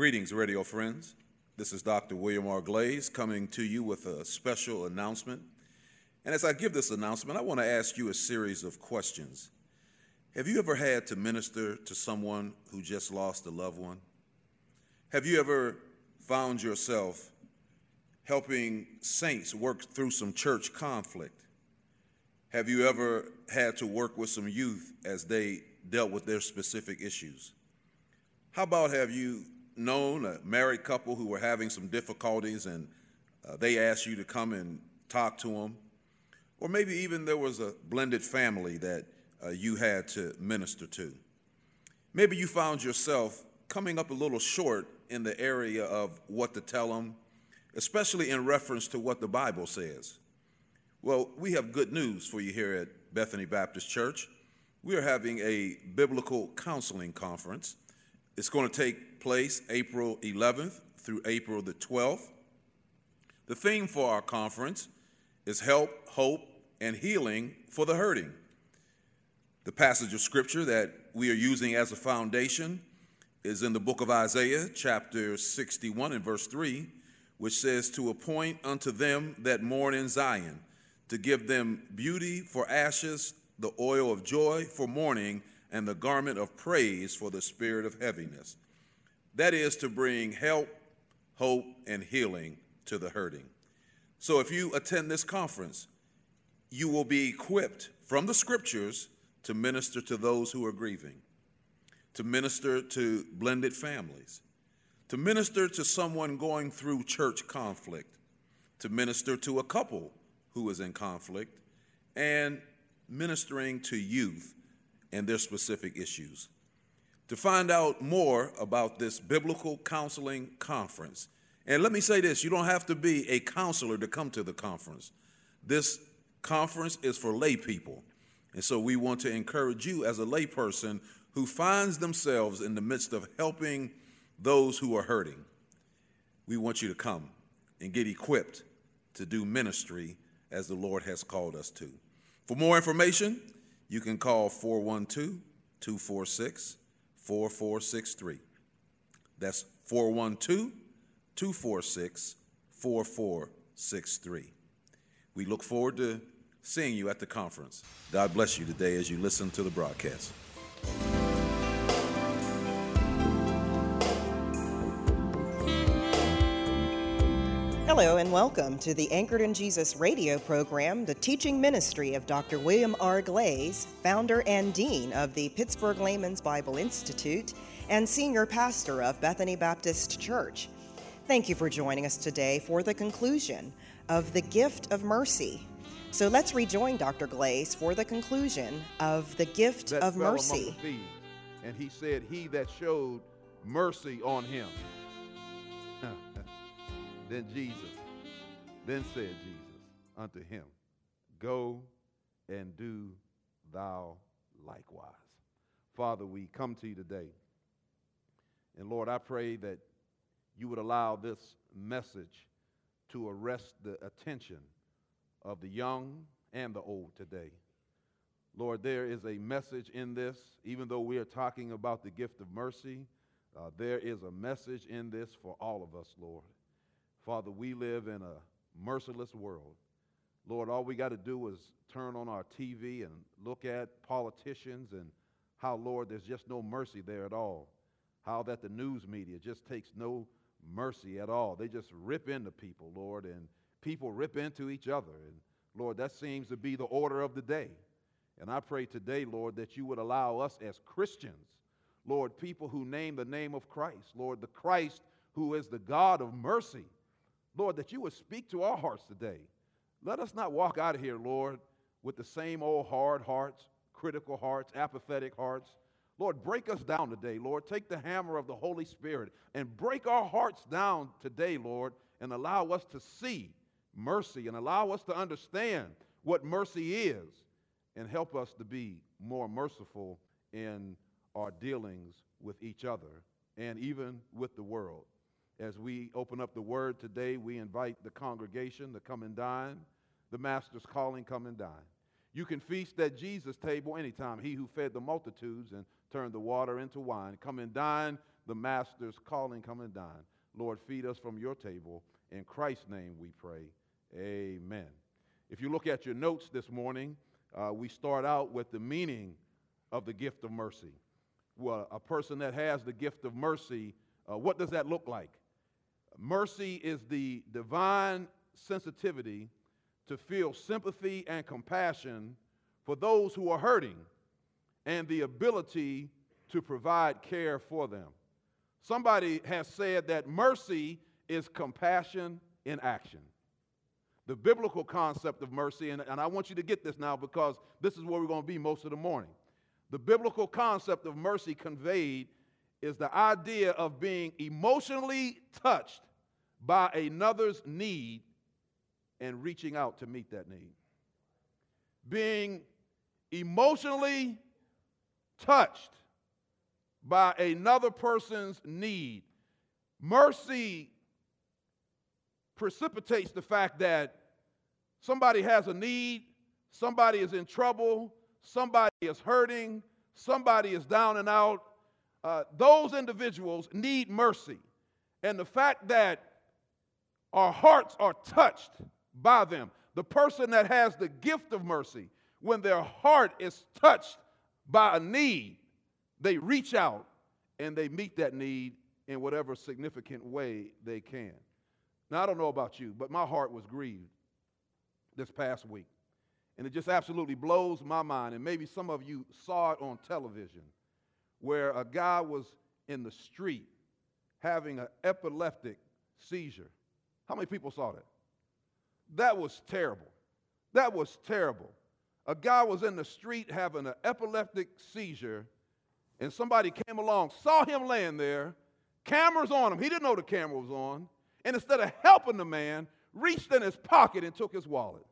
Greetings, radio friends. This is Dr. William R. Glaze coming to you with a special announcement. And as I give this announcement, I want to ask you a series of questions. Have you ever had to minister to someone who just lost a loved one? Have you ever found yourself helping saints work through some church conflict? Have you ever had to work with some youth as they dealt with their specific issues? How about have you known a married couple who were having some difficulties and they asked you to come and talk to them? Or maybe even there was a blended family that you had to minister to. Maybe you found yourself coming up a little short in the area of what to tell them, especially in reference to what the Bible says. Well, we have good news for you here at Bethany Baptist Church. We are having a biblical counseling conference. It's going to take place April 11th through April the 12th. The theme for our conference is help, hope, and healing for the hurting. The passage of scripture that we are using as a foundation is in the book of Isaiah, chapter 61 and verse 3, which says, "To appoint unto them that mourn in Zion, to give them beauty for ashes, the oil of joy for mourning, and the garment of praise for the spirit of heaviness." That is to bring help, hope, and healing to the hurting. So if you attend this conference, you will be equipped from the scriptures to minister to those who are grieving, to minister to blended families, to minister to someone going through church conflict, to minister to a couple who is in conflict, and ministering to youth and their specific issues. To find out more about this biblical counseling conference, and let me say this, you don't have to be a counselor to come to the conference. This conference is for lay people, and so we want to encourage you as a lay person who finds themselves in the midst of helping those who are hurting. We want you to come and get equipped to do ministry as the Lord has called us to. For more information, you can call 412-246-4463. That's 412-246-4463. We look forward to seeing you at the conference. God bless you today as you listen to the broadcast. Hello and welcome to the Anchored in Jesus radio program, the teaching ministry of Dr. William R. Glaze, founder and dean of the Pittsburgh Layman's Bible Institute and senior pastor of Bethany Baptist Church. Thank you for joining us today for the conclusion of the gift of mercy. So let's rejoin Dr. Glaze for the conclusion of the gift of mercy. Among the thieves, and he said, "He that showed mercy on him." Then said Jesus unto him, "Go and do thou likewise." Father, we come to you today. And Lord, I pray that you would allow this message to arrest the attention of the young and the old today. Lord, there is a message in this, even though we are talking about the gift of mercy, there is a message in this for all of us, Lord. Father, we live in a merciless world. Lord, all we got to do is turn on our TV and look at politicians and how, Lord, there's just no mercy there at all. How that the news media just takes no mercy at all. They just rip into people, Lord, and people rip into each other. And, Lord, that seems to be the order of the day. And I pray today, Lord, that you would allow us as Christians, Lord, people who name the name of Christ, Lord, the Christ who is the God of mercy, Lord, that you would speak to our hearts today. Let us not walk out of here, Lord, with the same old hard hearts, critical hearts, apathetic hearts. Lord, break us down today, Lord. Take the hammer of the Holy Spirit and break our hearts down today, Lord, and allow us to see mercy and allow us to understand what mercy is and help us to be more merciful in our dealings with each other and even with the world. As we open up the word today, we invite the congregation to come and dine. The master's calling, come and dine. You can feast at Jesus' table anytime. He who fed the multitudes and turned the water into wine. Come and dine. the Master's calling, come and dine. Lord, feed us from your table. In Christ's name we pray. Amen. If you look at your notes this morning, we start out with the meaning of the gift of mercy. Well, a person that has the gift of mercy, what does that look like? Mercy is the divine sensitivity to feel sympathy and compassion for those who are hurting and the ability to provide care for them. Somebody has said that mercy is compassion in action. The biblical concept of mercy, and I want you to get this now because this is where we're going to be most of the morning. The biblical concept of mercy conveyed is the idea of being emotionally touched by another's need and reaching out to meet that need. Being emotionally touched by another person's need. Mercy precipitates the fact that somebody has a need, somebody is in trouble, somebody is hurting, somebody is down and out. Those individuals need mercy. And the fact that our hearts are touched by them, the person that has the gift of mercy, when their heart is touched by a need, they reach out and they meet that need in whatever significant way they can. Now, I don't know about you, but my heart was grieved this past week. And it just absolutely blows my mind. And maybe some of you saw it on television where a guy was in the street having an epileptic seizure. How many people saw that? That was terrible. That was terrible. A guy was in the street having an epileptic seizure, and somebody came along, saw him laying there, cameras on him. He didn't know the camera was on. And instead of helping the man, reached in his pocket and took his wallet.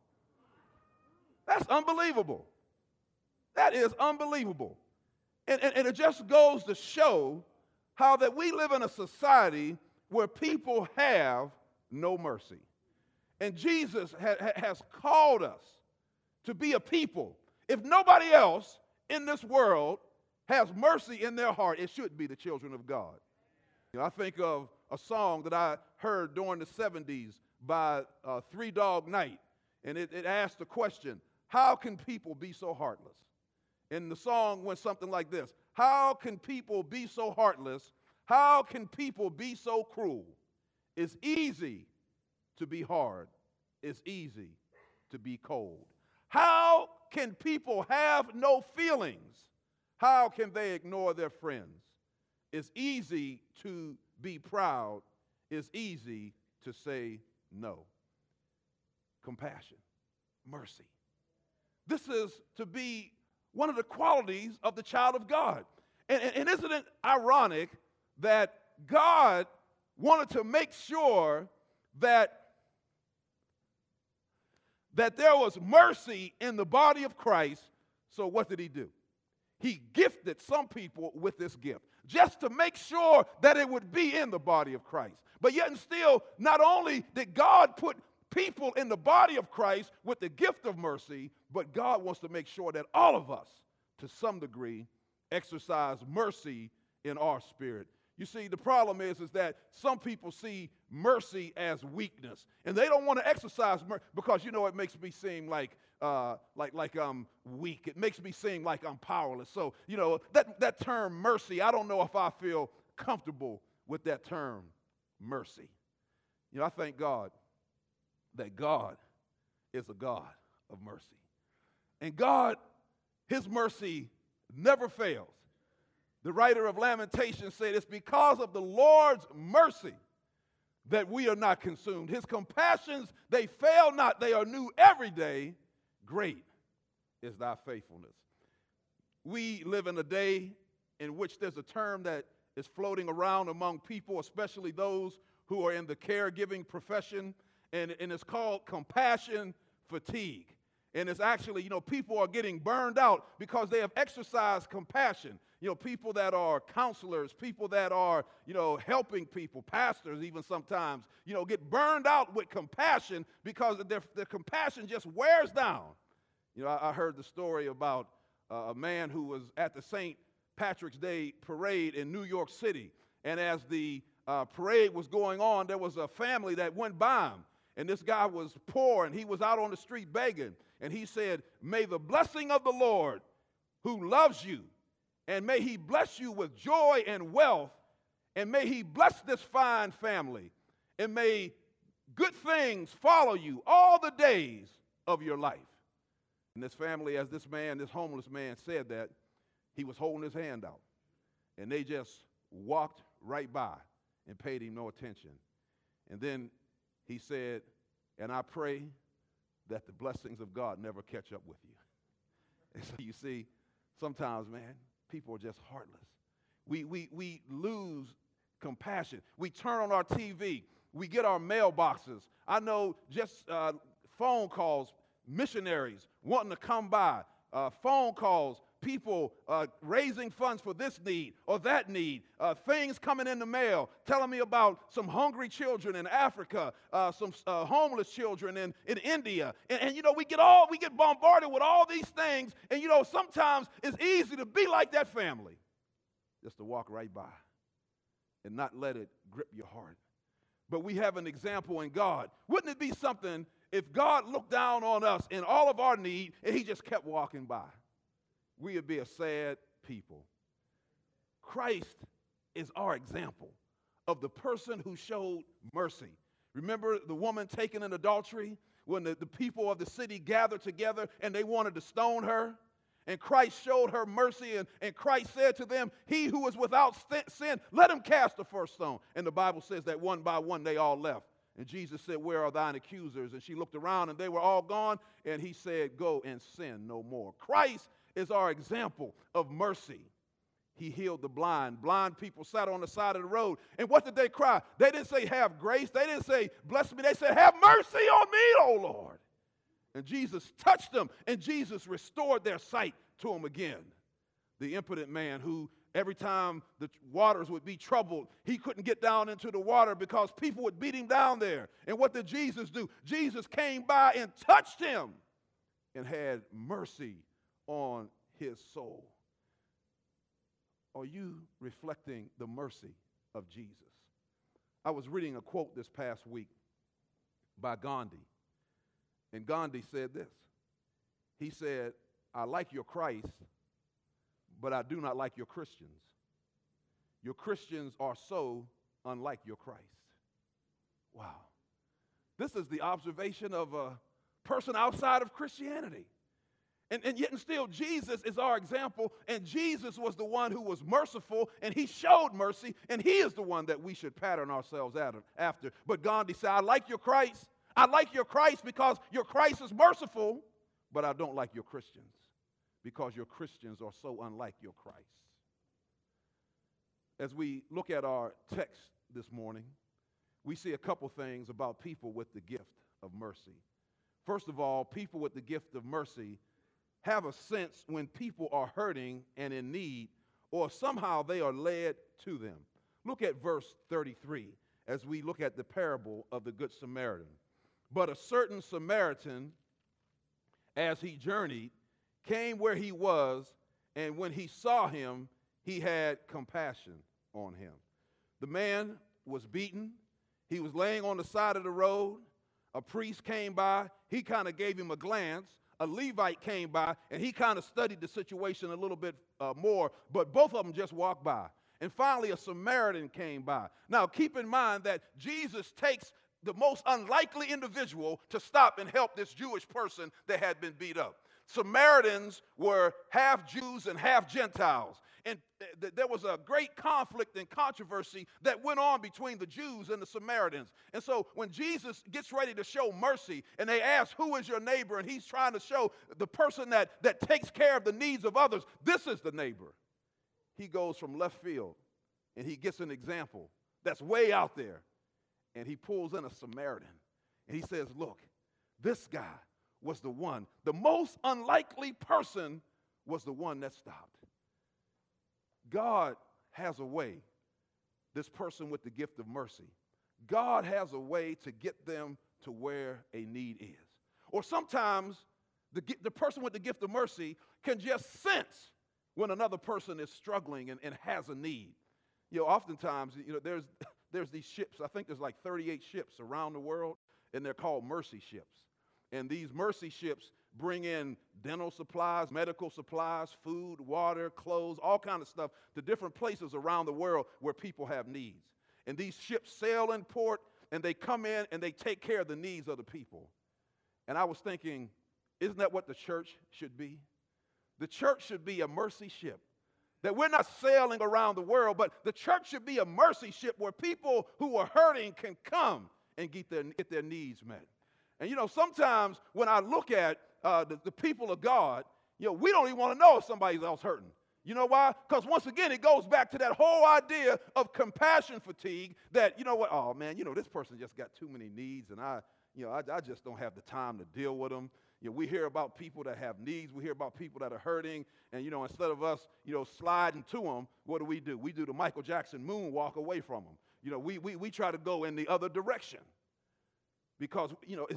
That's unbelievable. That is unbelievable. And it just goes to show how that we live in a society where people have no mercy. And Jesus has called us to be a people. If nobody else in this world has mercy in their heart, it should be the children of God. You know, I think of a song that I heard during the 70s by Three Dog Night, and it asked the question, how can people be so heartless? And the song went something like this: how can people be so heartless? How can people be so cruel? It's easy to be hard. It's easy to be cold. How can people have no feelings? How can they ignore their friends? It's easy to be proud. It's easy to say no. Compassion, mercy. This is to be one of the qualities of the child of God. And isn't it ironic that God wanted to make sure that there was mercy in the body of Christ? So what did he do? He gifted some people with this gift just to make sure that it would be in the body of Christ. But yet and still, not only did God put people in the body of Christ with the gift of mercy, but God wants to make sure that all of us, to some degree, exercise mercy in our spirit. You see, the problem is that some people see mercy as weakness, and they don't want to exercise mercy because, you know, it makes me seem like I'm weak. It makes me seem like I'm powerless. So, you know, that term mercy, I don't know if I feel comfortable with that term mercy. You know, I thank God that God is a God of mercy. And God, his mercy never fails. The writer of Lamentations said, it's because of the Lord's mercy that we are not consumed. His compassions, they fail not. They are new every day. Great is thy faithfulness. We live in a day in which there's a term that is floating around among people, especially those who are in the caregiving profession, and it's called compassion fatigue. And it's actually, you know, people are getting burned out because they have exercised compassion. You know, people that are counselors, people that are, you know, helping people, pastors even sometimes, you know, get burned out with compassion because their compassion just wears down. You know, I heard the story about a man who was at the St. Patrick's Day parade in New York City, And as the parade was going on, there was a family that went by him. And this guy was poor, and he was out on the street begging. And he said, "May the blessing of the Lord, who loves you, and may he bless you with joy and wealth, and may he bless this fine family, and may good things follow you all the days of your life." And this family, as this homeless man said that, he was holding his hand out. And they just walked right by and paid him no attention. And then he said, "And I pray that the blessings of God never catch up with you." And so you see, sometimes, man, people are just heartless. We lose compassion. We turn on our TV. We get our mailboxes. I know just phone calls, missionaries wanting to come by, phone calls, people raising funds for this need or that need, things coming in the mail telling me about some hungry children in Africa, some homeless children in India. And you know, we get bombarded with all these things. And you know, sometimes it's easy to be like that family, just to walk right by and not let it grip your heart. But we have an example in God. Wouldn't it be something if God looked down on us in all of our need and he just kept walking by? We would be a sad people. Christ is our example of the person who showed mercy. Remember the woman taken in adultery when the people of the city gathered together and they wanted to stone her? And Christ showed her mercy, and Christ said to them, "He who is without sin, let him cast the first stone." And the Bible says that one by one they all left. And Jesus said, "Where are thine accusers?" And she looked around and they were all gone. And he said, "Go and sin no more." Christ is our example of mercy. He healed the blind. Blind people sat on the side of the road. And what did they cry? They didn't say, "Have grace." They didn't say, "Bless me." They said, "Have mercy on me, O Lord." And Jesus touched them, and Jesus restored their sight to them again. The impotent man who every time the waters would be troubled, he couldn't get down into the water because people would beat him down there. And what did Jesus do? Jesus came by and touched him and had mercy on his soul. Are you reflecting the mercy of Jesus? I was reading a quote this past week by Gandhi. And Gandhi said this. He said, "I like your Christ, but I do not like your Christians. Your Christians are so unlike your Christ." Wow. This is the observation of a person outside of Christianity. And yet and still, Jesus is our example, and Jesus was the one who was merciful, and he showed mercy, and he is the one that we should pattern ourselves after. But Gandhi said, "I like your Christ. I like your Christ because your Christ is merciful, but I don't like your Christians because your Christians are so unlike your Christ." As we look at our text this morning, we see a couple things about people with the gift of mercy. First of all, people with the gift of mercy have a sense when people are hurting and in need, or somehow they are led to them. Look at verse 33 as we look at the parable of the Good Samaritan. "But a certain Samaritan, as he journeyed, came where he was, and when he saw him, he had compassion on him." The man was beaten. He was laying on the side of the road. A priest came by. He kind of gave him a glance. A Levite came by, and he kind of studied the situation a little bit more, but both of them just walked by. And finally, a Samaritan came by. Now, keep in mind that Jesus takes the most unlikely individual to stop and help this Jewish person that had been beat up. Samaritans were half Jews and half Gentiles. And there was a great conflict and controversy that went on between the Jews and the Samaritans. And so when Jesus gets ready to show mercy, and they ask, "Who is your neighbor?" and he's trying to show the person that takes care of the needs of others, this is the neighbor. He goes from left field, and he gets an example that's way out there. And he pulls in a Samaritan. And he says, "Look, this guy was the one. The most unlikely person was the one that stopped." God has a way, this person with the gift of mercy, God has a way to get them to where a need is. Or sometimes the person with the gift of mercy can just sense when another person is struggling and has a need. Oftentimes, there's these ships. I think there's like 38 ships around the world, and they're called mercy ships. And these mercy ships bring in dental supplies, medical supplies, food, water, clothes, all kind of stuff to different places around the world where people have needs. And these ships sail in port, and they come in and they take care of the needs of the people. And I was thinking, isn't that what the church should be? The church should be a mercy ship. That we're not sailing around the world, but the church should be a mercy ship where people who are hurting can come and get their needs met. And sometimes when I look at the people of God, we don't even want to know if somebody else hurting. You know why? Because once again, it goes back to that whole idea of compassion fatigue that, oh man, this person just got too many needs and I just don't have the time to deal with them. We hear about people that have needs. We hear about people that are hurting. And, instead of us, sliding to them, what do? We do the Michael Jackson moonwalk away from them. We try to go in the other direction because,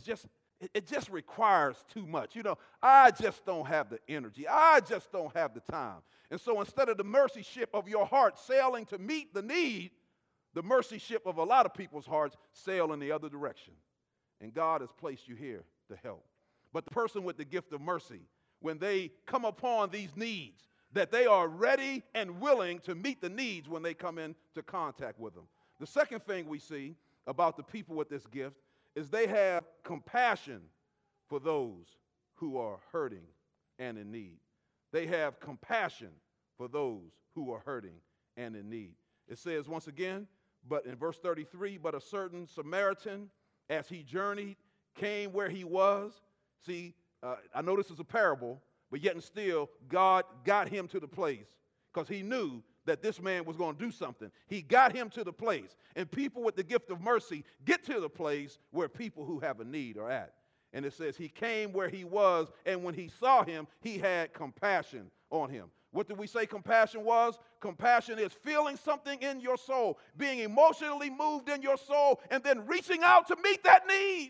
it just requires too much. I just don't have the energy. I just don't have the time. And so instead of the mercy ship of your heart sailing to meet the need, the mercy ship of a lot of people's hearts sail in the other direction. And God has placed you here to help. But the person with the gift of mercy, when they come upon these needs, that they are ready and willing to meet the needs when they come into contact with them. The second thing we see about the people with this gift is they have compassion for those who are hurting and in need. They have compassion for those who are hurting and in need. It says once again, but in verse 33, but a certain Samaritan, as he journeyed, came where he was. See, I know this is a parable, but yet and still, God got him to the place because he knew that this man was going to do something. He got him to the place. And people with the gift of mercy get to the place where people who have a need are at. And it says he came where he was, and when he saw him, he had compassion on him. What did we say compassion was? Compassion is feeling something in your soul, being emotionally moved in your soul, and then reaching out to meet that need.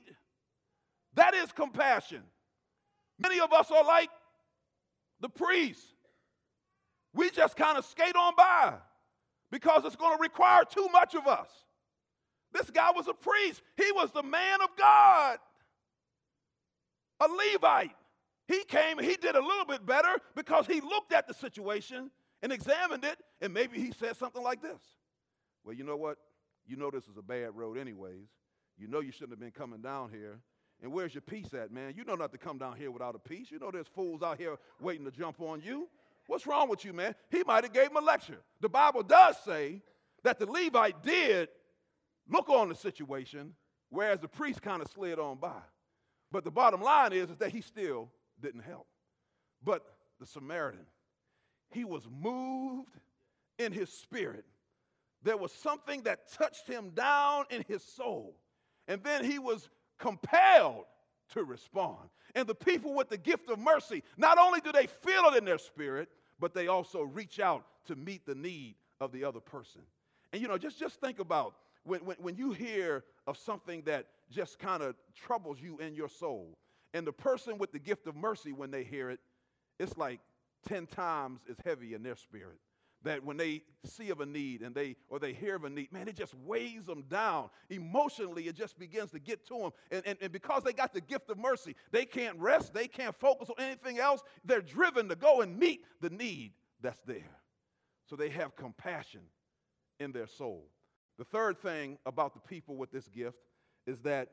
That is compassion. Many of us are like the priest. We just kind of skate on by because it's going to require too much of us. This guy was a priest. He was the man of God, a Levite. He came and he did a little bit better because he looked at the situation and examined it, and maybe he said something like this. Well, you know what? You know this is a bad road anyways. You know you shouldn't have been coming down here. And where's your peace at, man? You know not to come down here without a peace. You know there's fools out here waiting to jump on you. What's wrong with you, man? He might have gave him a lecture. The Bible does say that the Levite did look on the situation, whereas the priest kind of slid on by. But the bottom line is that he still didn't help. But the Samaritan, he was moved in his spirit. There was something that touched him down in his soul. And then he was compelled to respond. And the people with the gift of mercy, not only do they feel it in their spirit, but they also reach out to meet the need of the other person. And just think about when you hear of something that just kind of troubles you in your soul, and the person with the gift of mercy, when they hear it, it's like 10 times as heavy in their spirit. That when they see of a need and they hear of a need, man, it just weighs them down. Emotionally, it just begins to get to them. And because they got the gift of mercy, they can't rest, they can't focus on anything else. They're driven to go and meet the need that's there. So they have compassion in their soul. The third thing about the people with this gift is that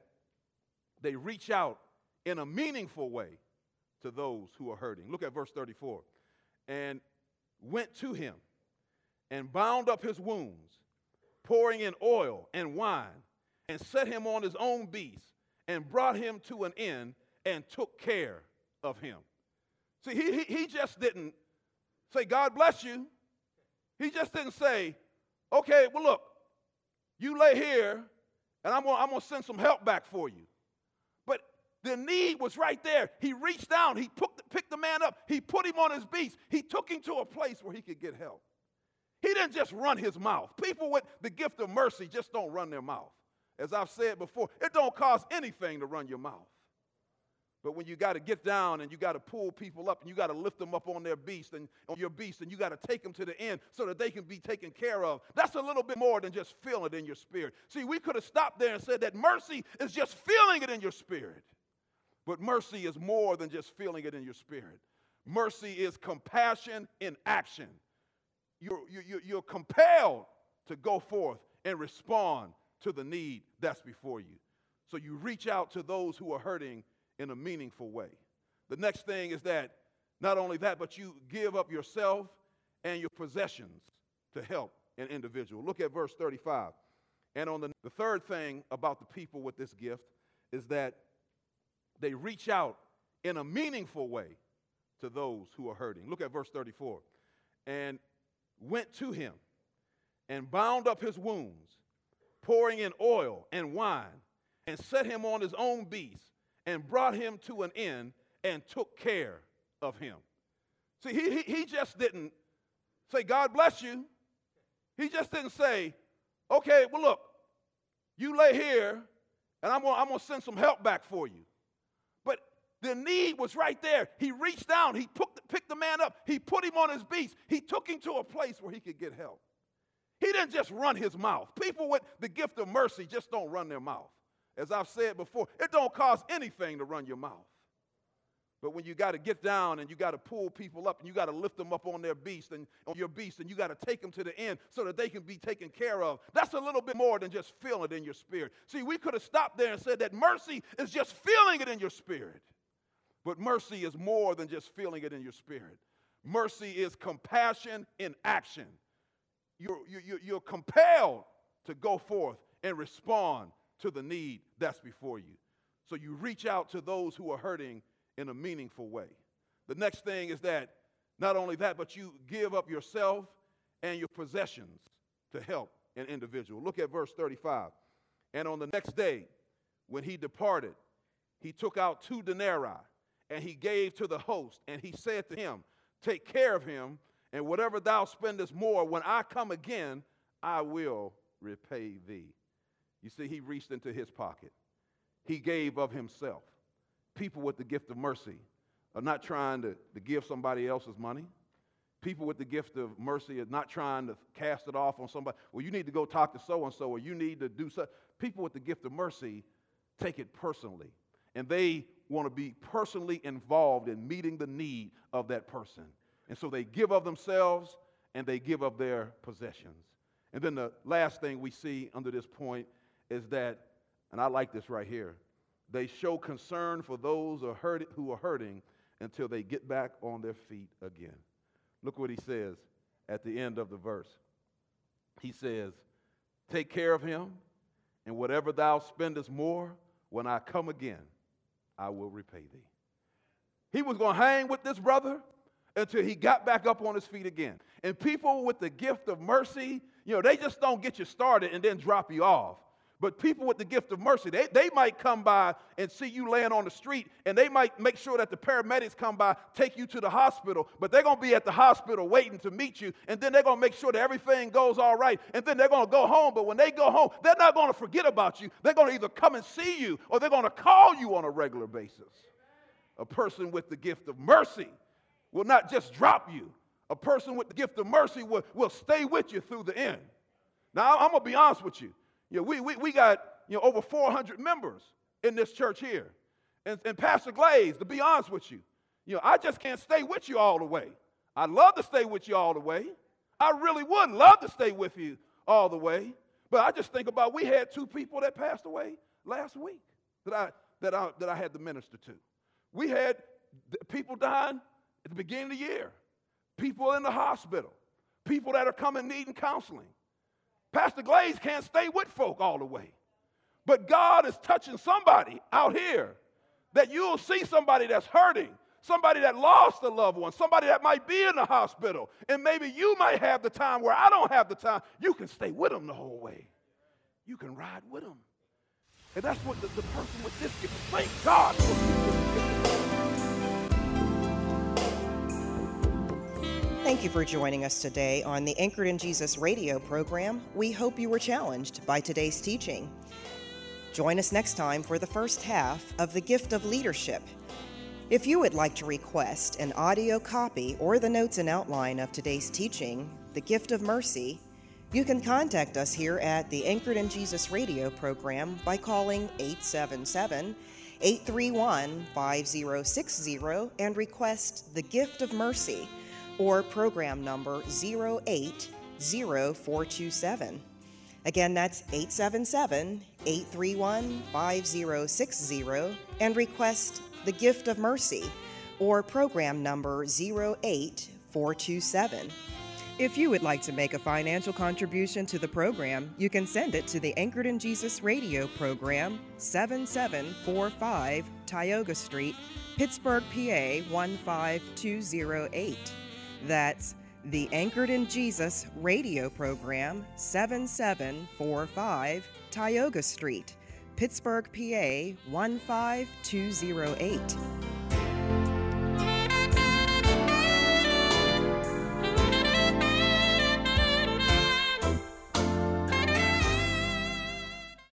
they reach out in a meaningful way to those who are hurting. Look at verse 34. And went to him and bound up his wounds, pouring in oil and wine, and set him on his own beast, and brought him to an inn, and took care of him. See, he just didn't say, God bless you. He just didn't say, okay, well, look, you lay here, and I'm going to send some help back for you. But the need was right there. He reached down. He picked the man up. He put him on his beast. He took him to a place where he could get help. He didn't just run his mouth. People with the gift of mercy just don't run their mouth. As I've said before, it don't cost anything to run your mouth. But when you got to get down and you got to pull people up and you got to lift them up on their beast and on your beast and you got to take them to the end so that they can be taken care of, that's a little bit more than just feeling it in your spirit. See, we could have stopped there and said that mercy is just feeling it in your spirit. But mercy is more than just feeling it in your spirit. Mercy is compassion in action. You're compelled to go forth and respond to the need that's before you. So you reach out to those who are hurting in a meaningful way. The next thing is that not only that, but you give up yourself and your possessions to help an individual. Look at verse 35. And on the third thing about the people with this gift is that they reach out in a meaningful way to those who are hurting. Look at verse 34. And went to him and bound up his wounds, pouring in oil and wine, and set him on his own beast, and brought him to an inn and took care of him. See, he just didn't say, God bless you. He just didn't say, okay, well, look, you lay here, and I'm going to send some help back for you. But the need was right there. He reached down. He picked the man up. He put him on his beast. He took him to a place where he could get help. He didn't just run his mouth. People with the gift of mercy just don't run their mouth. As I've said before, it don't cost anything to run your mouth. But when you got to get down and you got to pull people up and you got to lift them up on their beast and on your beast and you got to take them to the end so that they can be taken care of, that's a little bit more than just feeling it in your spirit. See, we could have stopped there and said that mercy is just feeling it in your spirit. But mercy is more than just feeling it in your spirit. Mercy is compassion in action. You're compelled to go forth and respond to the need that's before you. So you reach out to those who are hurting in a meaningful way. The next thing is that not only that, but you give up yourself and your possessions to help an individual. Look at verse 35. And on the next day, when he departed, he took out 2 denarii, and he gave to the host, and he said to him, take care of him, and whatever thou spendest more, when I come again, I will repay thee. You see, he reached into his pocket. He gave of himself. People with the gift of mercy are not trying to give somebody else's money. People with the gift of mercy are not trying to cast it off on somebody. Well, you need to go talk to so-and-so, or you need to do so. People with the gift of mercy take it personally, and they want to be personally involved in meeting the need of that person. And so they give of themselves, and they give of their possessions. And then the last thing we see under this point is that, and I like this right here, they show concern for those who are hurting until they get back on their feet again. Look what he says at the end of the verse. He says, take care of him, and whatever thou spendest more, when I come again, I will repay thee. He was going to hang with this brother until he got back up on his feet again. And people with the gift of mercy, they just don't get you started and then drop you off. But people with the gift of mercy, they might come by and see you laying on the street, and they might make sure that the paramedics come by, take you to the hospital, but they're going to be at the hospital waiting to meet you, and then they're going to make sure that everything goes all right, and then they're going to go home. But when they go home, they're not going to forget about you. They're going to either come and see you, or they're going to call you on a regular basis. A person with the gift of mercy will not just drop you. A person with the gift of mercy will stay with you through the end. Now, I'm going to be honest with you. We got over 400 members in this church here. And Pastor Glaze, to be honest with you, I just can't stay with you all the way. I'd love to stay with you all the way. I really would love to stay with you all the way. But I just think about, we had 2 people that passed away last week that I had to minister to. We had people dying at the beginning of the year, people in the hospital, people that are coming needing counseling. Pastor Glaze can't stay with folk all the way. But God is touching somebody out here that you'll see somebody that's hurting, somebody that lost a loved one, somebody that might be in the hospital, and maybe you might have the time where I don't have the time. You can stay with them the whole way. You can ride with them. And that's what the person with this gift, thank God for people with this gift. Thank you for joining us today on the Anchored in Jesus radio program. We hope you were challenged by today's teaching. Join us next time for the first half of The Gift of Leadership. If you would like to request an audio copy or the notes and outline of today's teaching, The Gift of Mercy, you can contact us here at the Anchored in Jesus radio program by calling 877-831-5060 and request The Gift of Mercy or program number 080427. Again, that's 877-831-5060 and request The Gift of Mercy or program number 08427. If you would like to make a financial contribution to the program, you can send it to the Anchored in Jesus radio program, 7745 Tioga Street, Pittsburgh, PA 15208. That's the Anchored in Jesus radio program, 7745 Tioga Street, Pittsburgh, PA 15208.